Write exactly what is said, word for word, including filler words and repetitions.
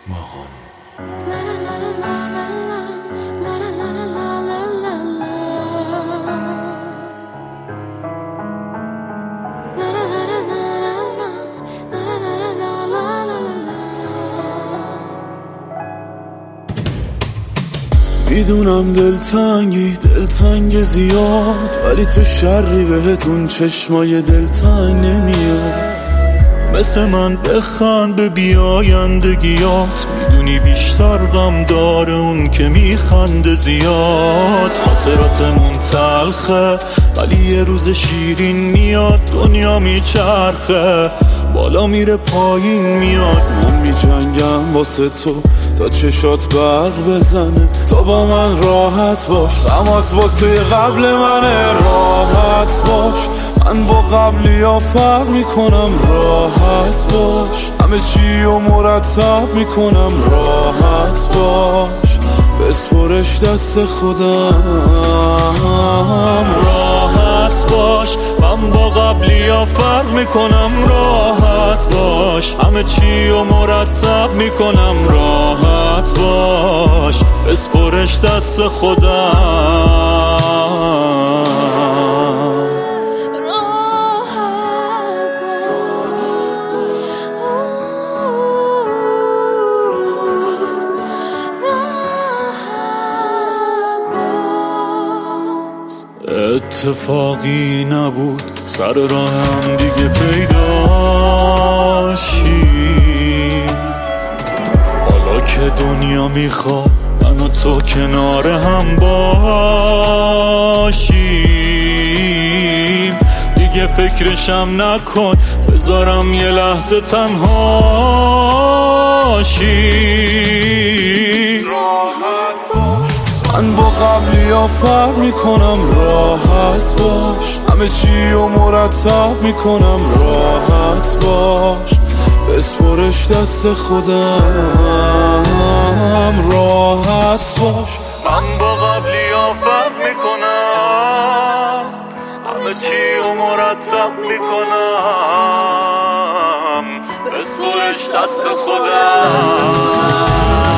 ماهان. میدونم دلتنگی دلتنگ زیاد، ولی تو شری بهتون چشمای دلتنگ نمیاد. مثل من بخند به بیایندگیات، میدونی بیشتر غم داره اون که میخنده زیاد. خاطراتمون تلخه ولی یه روز شیرین میاد، دنیا میچرخه بالا میره پایین میاد. من میجنگم واسه تو تا چشات برق بزنه، تو با من راحت باش، غمات واسه قبل منه. راحت باش، من با قبلی ها فرق میکنم. راحت باش، همه چی رو مرتب میکنم. راحت باش، بسپرش دست خودم. راحت باش، من با قبلی ها فرق میکنم. راحت باش، همه چی رو مرتب میکنم. راحت باش، بسپرش دست خودم. اتفاقی نبود سر راهم دیگه پیداشی، حالا که دنیا میخواد من و تو کنار هم باشیم. دیگه فکرشم نکن بذارم یه لحظه تنهاشی. من با قبلی ها فرق میکنم. راحت باش، همه چی رو مرتب میکنم. راحت باش، بسپرش دست خودم. راحت باش، من با قبلی ها فرق میکنم. همه چی رو مرتب میکنم. بسپرش دست خودم.